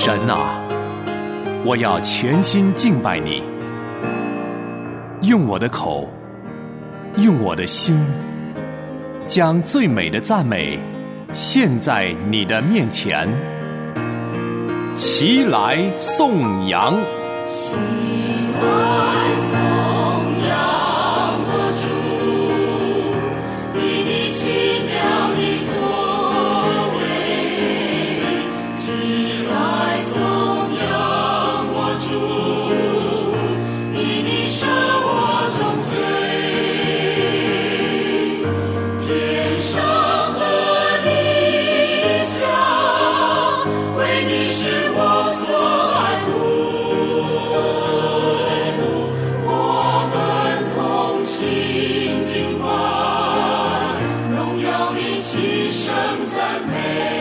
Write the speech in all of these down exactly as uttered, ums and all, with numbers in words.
神啊，我要全心敬拜你，用我的口，用我的心，将最美的赞美献在你的面前。齐来颂扬， 齐来颂扬我主，以你奇妙的作为。齐来颂扬我主，以你赦我众罪。天上和地下，为你是我所爱慕，我们同心敬拜，荣耀你齐声赞美。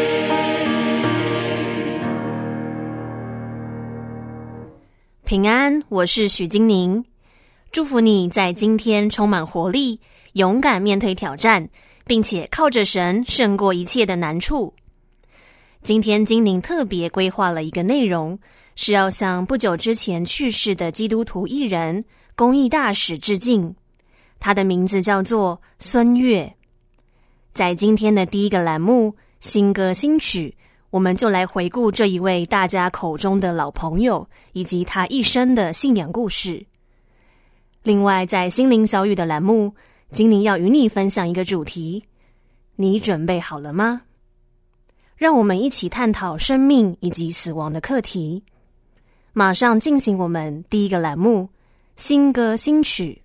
平安，我是许金宁，祝福你在今天充满活力，勇敢面对挑战，并且靠着神胜过一切的难处。今天金宁特别规划了一个内容，是要向不久之前去世的基督徒艺人、公益大使致敬。他的名字叫做孙越。在今天的第一个栏目新歌新曲，我们就来回顾这一位大家口中的老朋友，以及他一生的信仰故事。另外，在心灵小语的栏目，金宁要与你分享一个主题：你准备好了吗？让我们一起探讨生命以及死亡的课题。马上进行我们第一个栏目新歌新曲。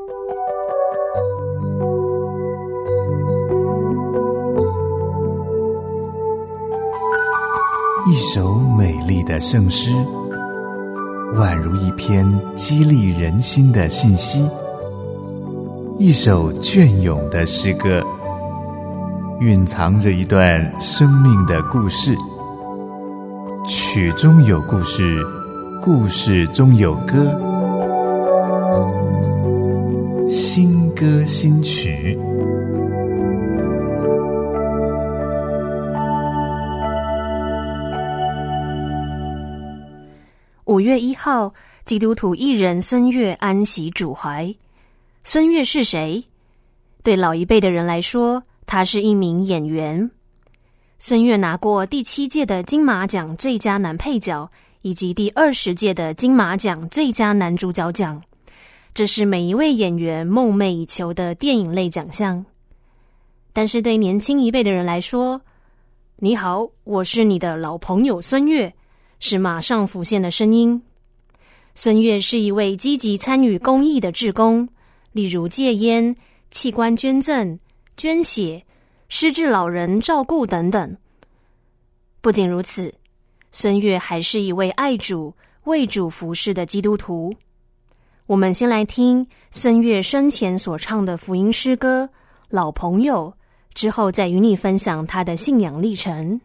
一首美丽的圣诗，宛如一篇激励人心的信息，一首隽永的诗歌，蕴藏着一段生命的故事。曲中有故事，故事中有歌，新歌新曲。 五月一号，基督徒艺人孙越安息主怀。孙越是谁？对老一辈的人来说，他是一名演员。孙越拿过第七届的金马奖最佳男配角，以及第二十届的金马奖最佳男主角奖。这是每一位演员梦寐以求的电影类奖项。但是对年轻一辈的人来说，你好，我是你的老朋友孙越，是马上浮现的声音。孙越是一位积极参与公益的志工，例如戒烟、器官捐赠、捐血、失智老人照顾等等。不仅如此，孙越还是一位爱主、为主服侍的基督徒。我们先来听孙越生前所唱的福音诗歌《老朋友》，之后再与你分享他的信仰历程。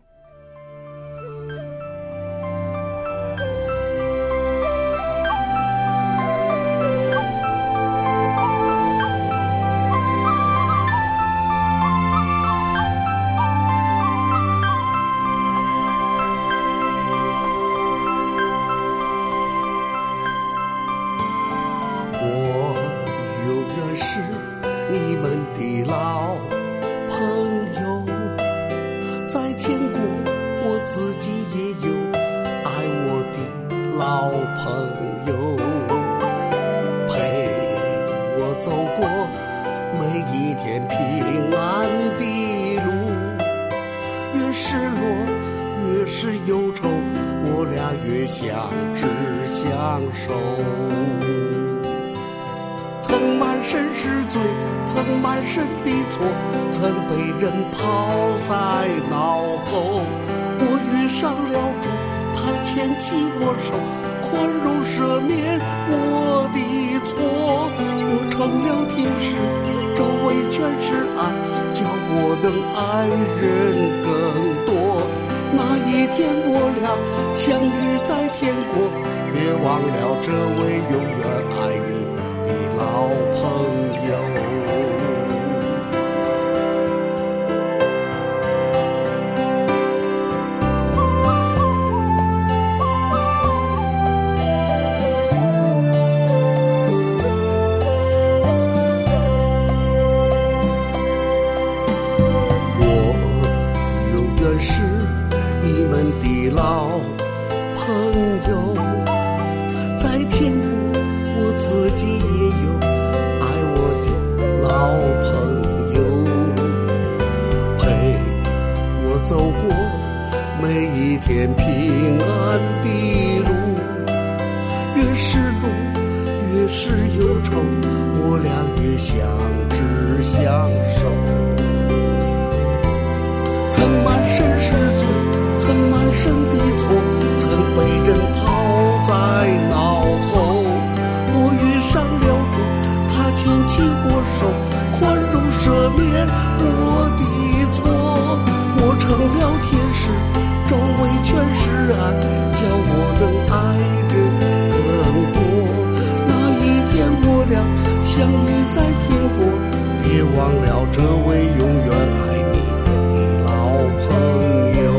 赦免我的错。我成了天使，周围全是爱，叫我能爱人更多。那一天我俩相遇在天国，别忘了这位永远爱你的老朋友。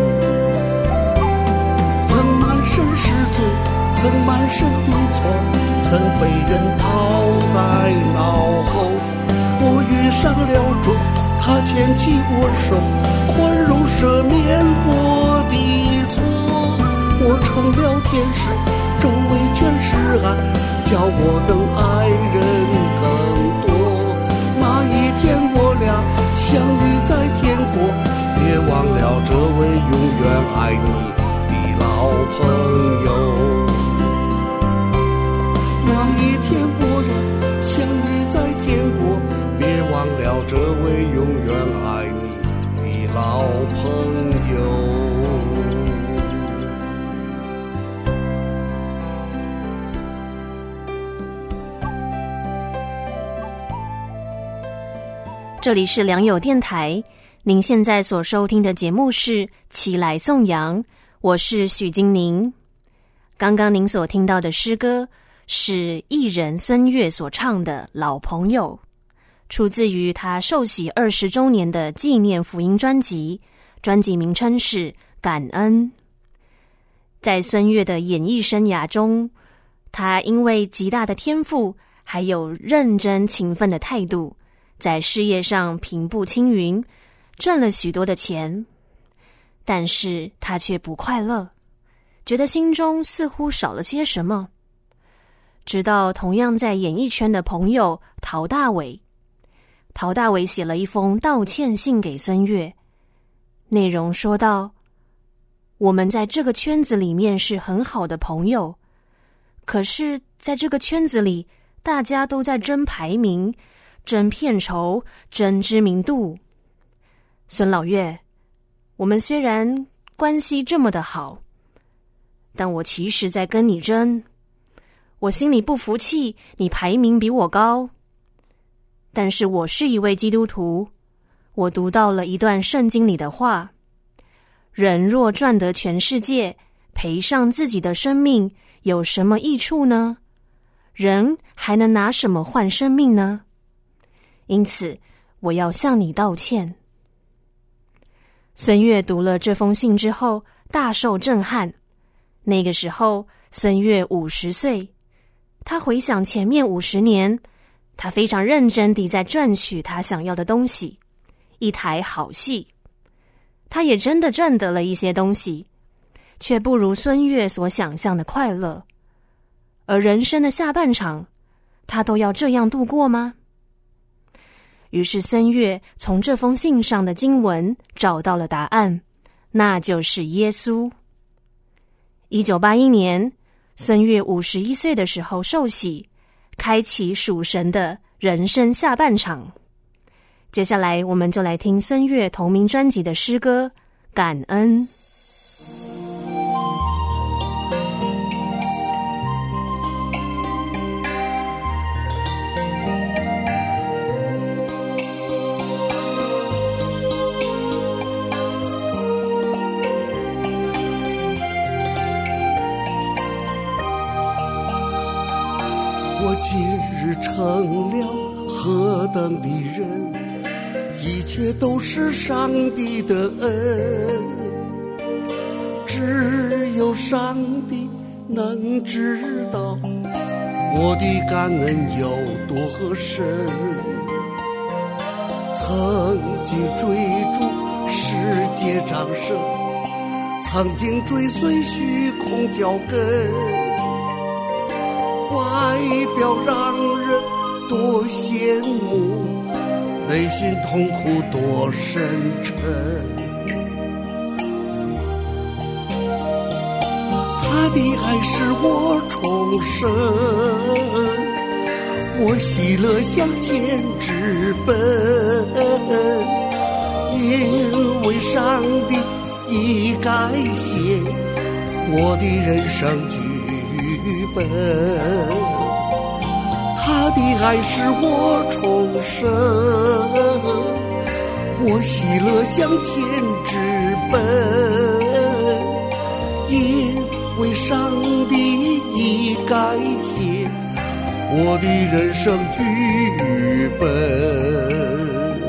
曾满身是罪，曾满身的错，曾被人抛在脑后。我遇上了主，他牵起我手，宽容赦免我的错。我成了天使，周围全是爱，叫我能爱人更多。那一天我俩相遇在天国，别忘了这位永远爱你的老朋友。那一天我俩相遇在天国，别忘了这位永远爱你的老朋友。 这里是良友电台，您现在所收听的节目是齐来颂扬，我是许金宁。刚刚您所听到的诗歌是艺人孙悦所唱的《老朋友》，出自于他受洗二十周年的纪念福音专辑，专辑名称是《感恩》。在孙悦的演艺生涯中，他因为极大的天赋，还有认真勤奋的态度，在事业上平步青云，赚了许多的钱，但是他却不快乐，觉得心中似乎少了些什么。直到同样在演艺圈的朋友陶大伟，陶大伟写了一封道歉信给孙悦，内容说道：我们在这个圈子里面是很好的朋友，可是在这个圈子里，大家都在争排名，争片酬，争知名度。孙老岳，我们虽然关系这么的好，但我其实在跟你争。我心里不服气，你排名比我高。但是我是一位基督徒，我读到了一段圣经里的话：人若赚得全世界，赔上自己的生命，有什么益处呢？人还能拿什么换生命呢？因此，我要向你道歉。孙悦读了这封信之后，大受震撼。那个时候，孙悦五十岁，他回想前面五十年，他非常认真地在赚取他想要的东西，一台好戏。他也真的赚得了一些东西，却不如孙悦所想象的快乐。而人生的下半场，他都要这样度过吗？于是孙悦从这封信上的经文找到了答案，那就是耶稣。一九八一年，孙悦五十一岁的时候受洗，开启属神的人生下半场。接下来我们就来听孙悦同名专辑的诗歌《感恩》。 我今日成了何等的人，一切都是上帝的恩，只有上帝能知道我的感恩有多深。曾经追逐世界掌声，曾经追随虚空脚跟，外表让人多羡慕，内心痛苦多深沉。他的爱使我重生，我喜乐向前直奔，因为上帝已改写我的人生剧本。 他的爱使我重生，我喜乐向前直奔，因为上帝已改写我的人生剧本。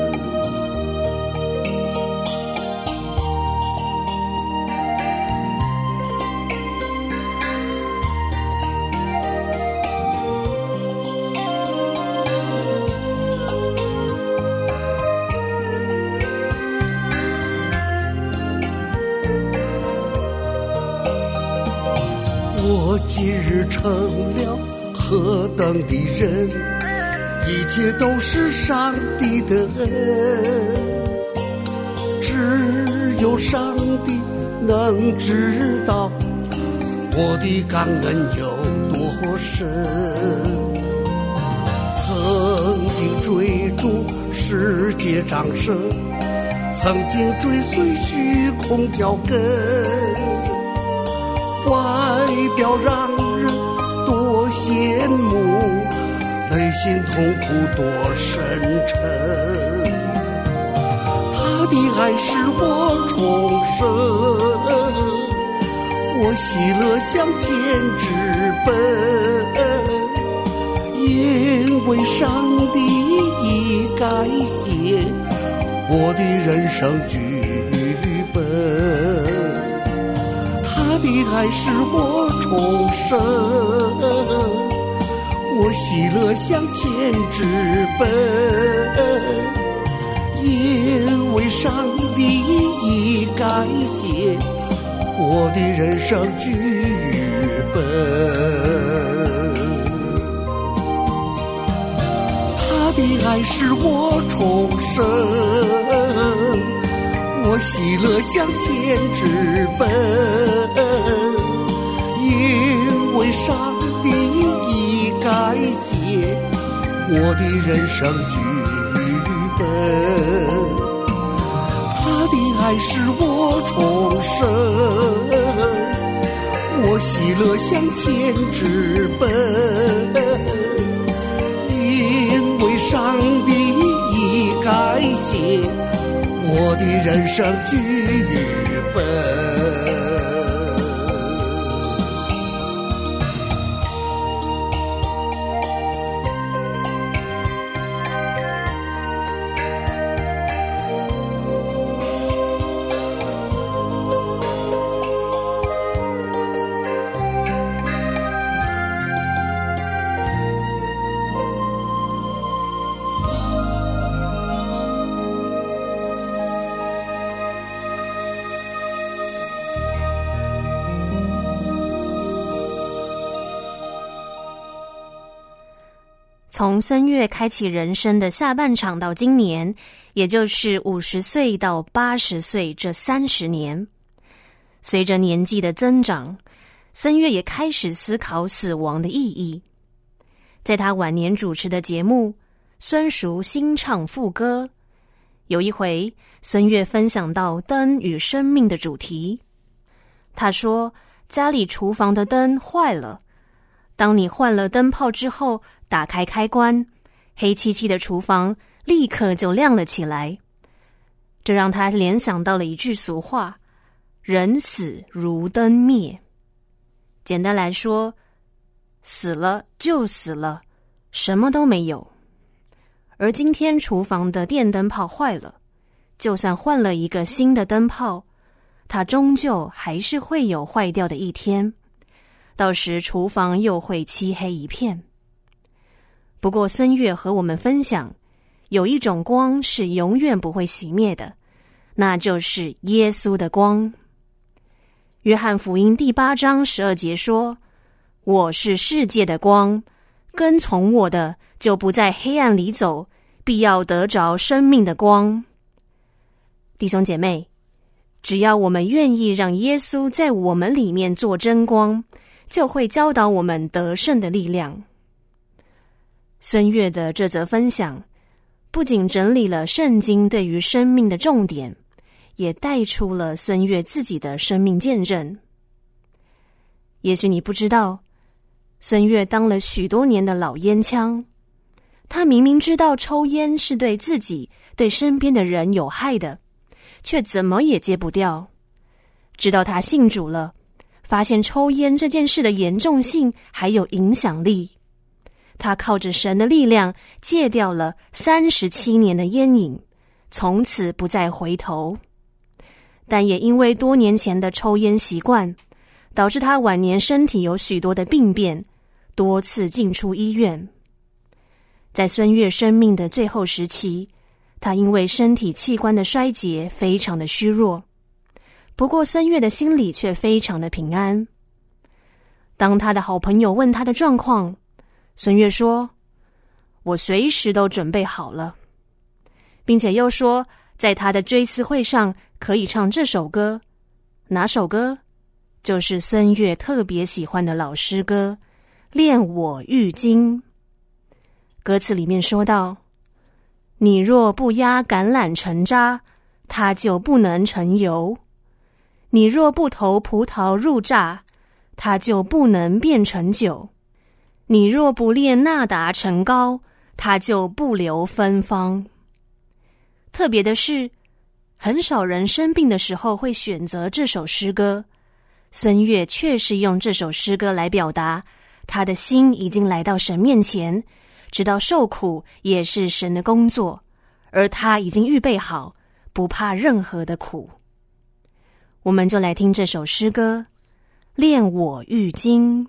我今日成了何等的人，一切都是上帝的恩，只有上帝能知道我的感恩有多深。曾经追逐世界掌声，曾经追随虚空脚跟，外表让人多羡慕，内心痛苦多深沉。他的爱使我重生，我喜乐向前直奔，因为上帝已改写我的人生剧本。他的爱使我重生，我喜乐向前直奔，因为上帝已改写我的人生剧本。他的爱使我重生，我喜乐向前直奔，因为上帝已改写我的人生剧本。他的爱使我重生，我喜乐向前直奔，因为上帝已改写我的人生剧本。 从孙越开启人生的下半场到今年，也就是五十岁到八十岁这三十年，随着年纪的增长，孙越也开始思考死亡的意义。在他晚年主持的节目《孙叔新唱副歌》，有一回孙越分享到灯与生命的主题。他说，家里厨房的灯坏了，当你换了灯泡之后，打开开关，黑漆漆的厨房立刻就亮了起来。这让他联想到了一句俗话，人死如灯灭。简单来说，死了就死了，什么都没有。而今天厨房的电灯泡坏了，就算换了一个新的灯泡，它终究还是会有坏掉的一天，到时厨房又会漆黑一片。不过孙越和我们分享，有一种光是永远不会熄灭的，那就是耶稣的光。约翰福音第八章十二节说，我是世界的光，跟从我的就不在黑暗里走，必要得着生命的光。弟兄姐妹，只要我们愿意让耶稣在我们里面做真光，就会教导我们得胜的力量。孙越的这则分享不仅整理了圣经对于生命的重点，也带出了孙越自己的生命见证。也许你不知道，孙越当了许多年的老烟枪， 他明明知道抽烟是对自己、对身边的人有害的，却怎么也戒不掉。直到他信主了，发现抽烟这件事的严重性还有影响力，他靠着神的力量戒掉了三十七年的烟瘾，从此不再回头。但也因为多年前的抽烟习惯，导致他晚年身体有许多的病变，多次进出医院。在孙越生命的最后时期，他因为身体器官的衰竭非常的虚弱，不过孙越的心里却非常的平安。当他的好朋友问他的状况，孙越说：我随时都准备好了，并且又说在他的追思会上可以唱这首歌。哪首歌？就是孙越特别喜欢的老诗歌《恋我玉经》。歌词里面说到：你若不压橄榄成渣，它就不能成油；你若不投葡萄入榨，它就不能变成酒；你若不炼纳达成膏，它就不留芬芳。特别的是，很少人生病的时候会选择这首诗歌，孙越却是用这首诗歌来表达他的心已经来到神面前，知道受苦也是神的工作，而他已经预备好，不怕任何的苦。我们就来听这首诗歌《恋我玉经》。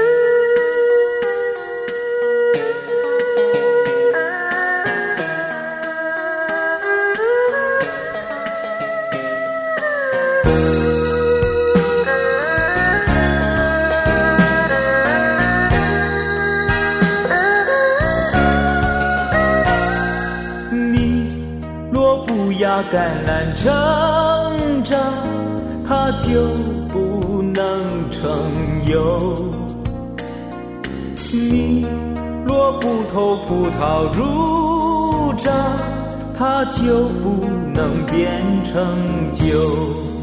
橄榄成渣，它就不能成油；你若不投葡萄入榨，它就不能变成酒；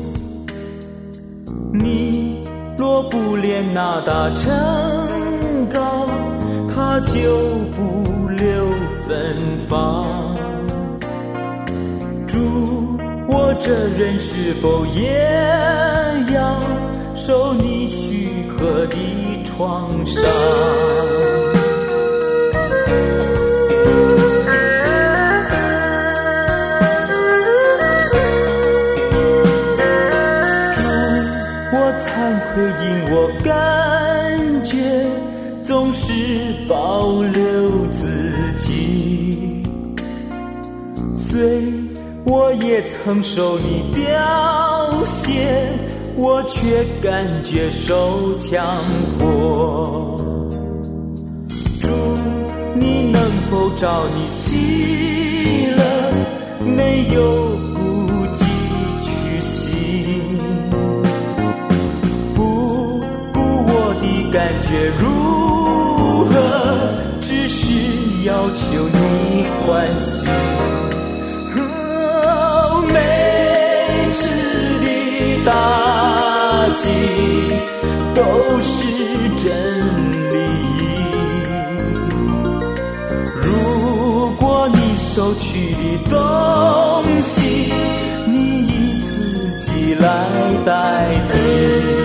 你若不炼纳达成膏，它就不留芬芳。主，我这人是否也要受你许可的创伤？主，我惭愧，因我感觉总是保留自己，虽我也曾受你凋谢，我却感觉受强迫。主，你能否照你喜乐，没有顾忌去行，不顾我的感觉如何，只是要求你欢喜。打击都是真理，如果你收取的东西，你以自己来代替。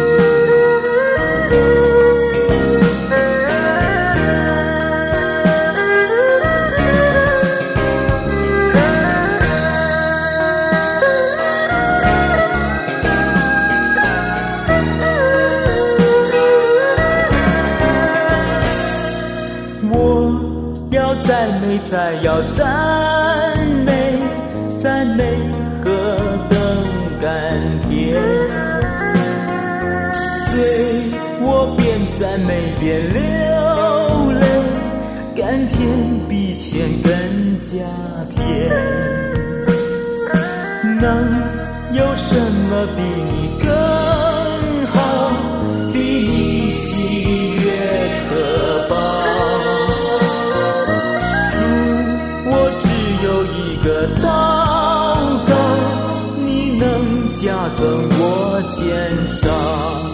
再要赞美，赞美何等甘甜，虽我边赞美边流泪，甘甜比甜更加甜。能有什么比你更好，比你喜悦可报？个祷告，你能加增我减少。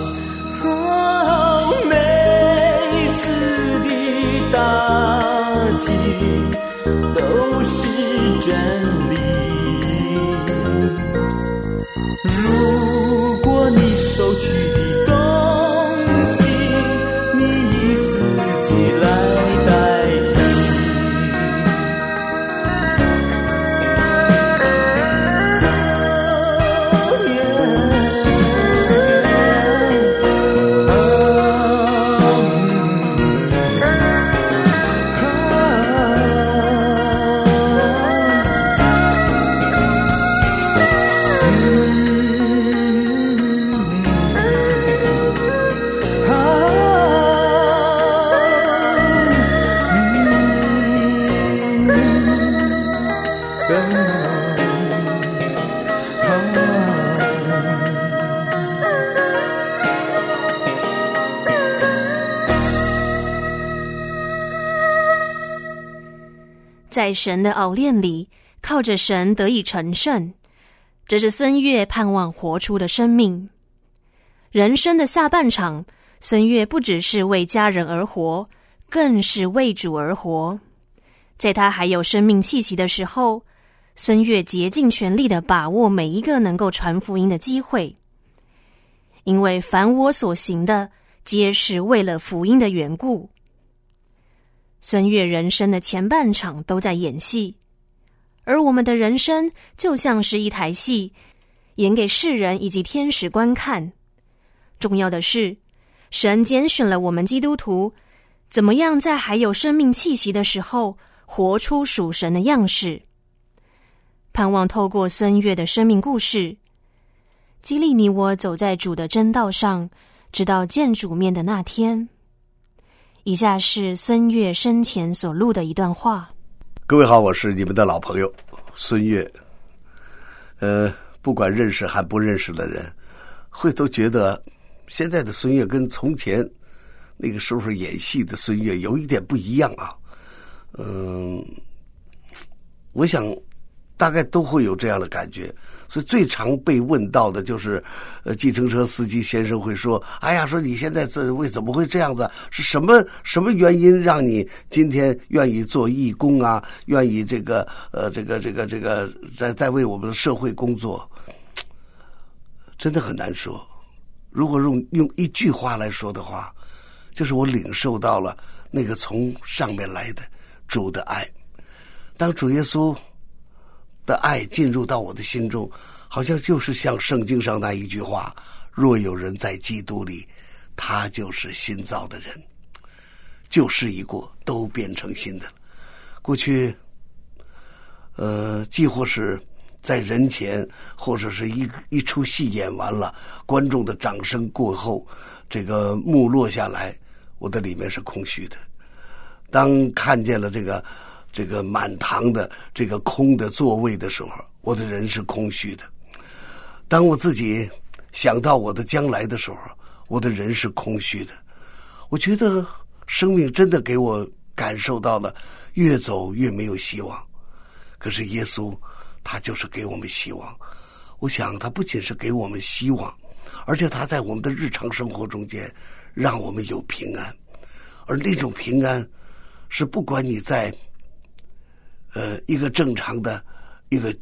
哦，每次的打情都是真理。如果你收取的东西，你以自己来代替。 在神的熬炼里，靠着神得以成圣，这是孙越盼望活出的生命。人生的下半场，孙越不只是为家人而活，更是为主而活。在他还有生命气息的时候，孙越竭尽全力地把握每一个能够传福音的机会，因为凡我所行的，皆是为了福音的缘故。孙越人生的前半场都在演戏，而我们的人生就像是一台戏，演给世人以及天使观看。重要的是，神拣选了我们基督徒，怎么样在还有生命气息的时候，活出属神的样式。盼望透过孙越的生命故事，激励你我走在主的真道上，直到见主面的那天。以下是孙越生前所录的一段话。 各位好，我是你们的老朋友孙越。呃，不管认识还不认识的人，会都觉得现在的孙越跟从前那个时候演戏的孙越有一点不一样啊。嗯，我想大概都会有这样的感觉。所以最常被问到的就是呃，计程车司机先生会说，哎呀，说你现在这为怎么会这样子，是什么什么原因让你今天愿意做义工啊，愿意这个呃这个这个这个在在为我们的社会工作。真的很难说。如果用用一句话来说的话，就是我领受到了那个从上面来的主的爱。当主耶稣的爱进入到我的心中，好像就是像圣经上那一句话，若有人在基督里，他就是新造的人，旧事已过，都变成新的了。过去呃，既或是在人前，或者是一一出戏演完了，观众的掌声过后，这个幕落下来，我的里面是空虚的。当看见了这个这个满堂的这个空的座位的时候，我的人是空虚的。当我自己想到我的将来的时候，我的人是空虚的。我觉得生命真的给我感受到了越走越没有希望。可是耶稣他就是给我们希望。我想他不仅是给我们希望，而且他在我们的日常生活中间让我们有平安。而那种平安是不管你在呃一个正常的一个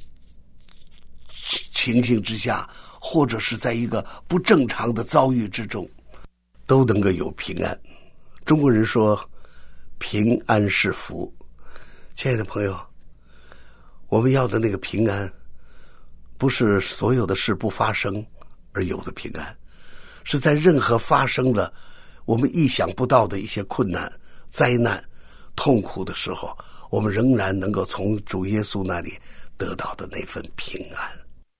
情形之下，或者是在一个不正常的遭遇之中，都能够有平安。中国人说平安是福。亲爱的朋友，我们要的那个平安，不是所有的事不发生而有的平安，是在任何发生了我们意想不到的一些困难、灾难、痛苦的时候，我们仍然能够从主耶稣那里得到的那份平安。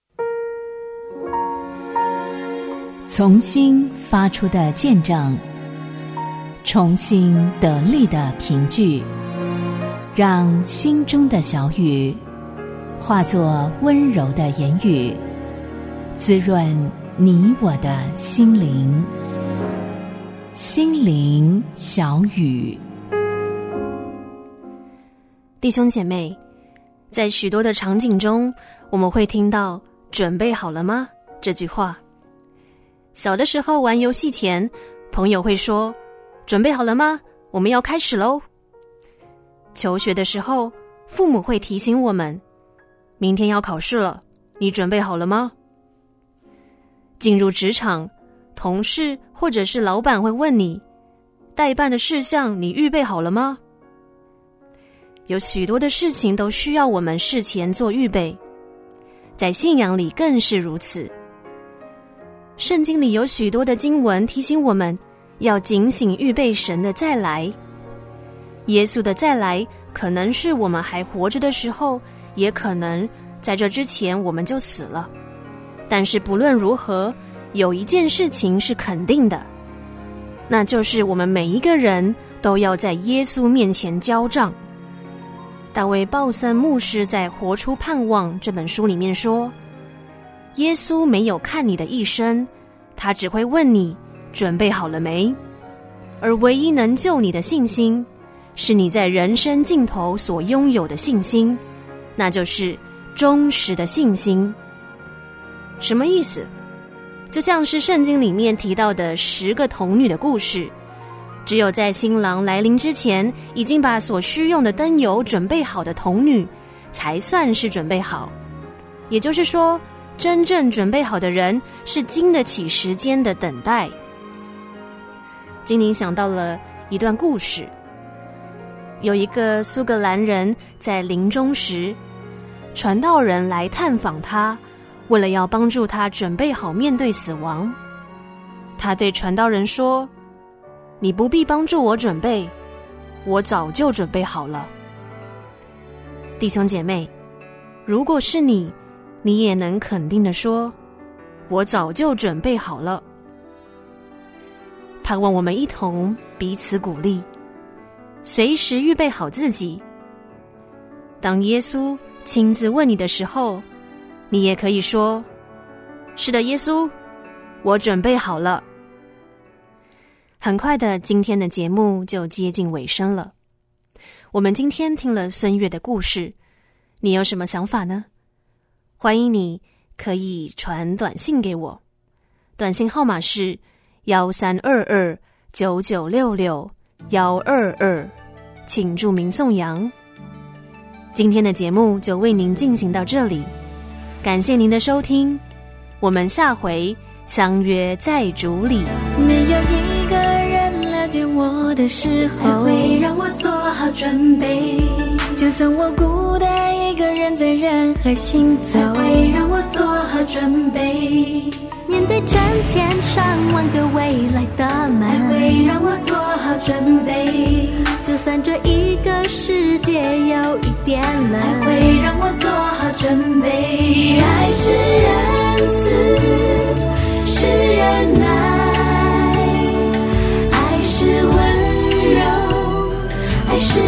从心发出的见证，重新得力的凭据，让心中的小雨化作温柔的言语，滋润你我的心灵。心灵小雨。 弟兄姐妹，在许多的场景中，我们会听到准备好了吗这句话。小的时候玩游戏前，朋友会说准备好了吗，我们要开始咯。 求学的时候，父母会提醒我们，明天要考试了，你准备好了吗？进入职场，同事或者是老板会问你，待办的事项你预备好了吗？有许多的事情都需要我们事前做预备，在信仰里更是如此。圣经里有许多的经文提醒我们要警醒预备神的再来。耶稣的再来可能是我们还活着的时候，也可能在这之前我们就死了。但是不论如何，有一件事情是肯定的，那就是我们每一个人都要在耶稣面前交账。大卫鲍森牧师在《活出盼望》这本书里面说，耶稣没有看你的一生，他只会问你准备好了没，而唯一能救你的信心，是你在人生尽头所拥有的信心，那就是忠实的信心。什么意思？就像是圣经里面提到的十个童女的故事，只有在新郎来临之前，已经把所需用的灯油准备好的童女，才算是准备好。也就是说，真正准备好的人，是经得起时间的等待。今年想到了一段故事，有一个苏格兰人在临终时，传道人来探访他，为了要帮助他准备好面对死亡。他对传道人说，你不必帮助我准备，我早就准备好了。弟兄姐妹，如果是你，你也能肯定地说，我早就准备好了。盼望我们一同彼此鼓励，随时预备好自己。当耶稣亲自问你的时候，你也可以说，是的，耶稣，我准备好了。很快的，今天的节目就接近尾声了。我们今天听了孙悦的故事，你有什么想法呢？欢迎你可以传短信给我，短信号码是一三二二九九六六一二二，请注明颂扬。今天的节目就为您进行到这里，感谢您的收听，我们下回相约在主里。 没有一个人了解我的时候，会让我做好准备，就算我孤单一个人在人海行走，会让我做好准备，面对成千上万个未来的门，会让我做好准备，就算这一个世界有一点冷，会让我做好准备。爱是仁慈，是忍耐，爱是温柔，爱是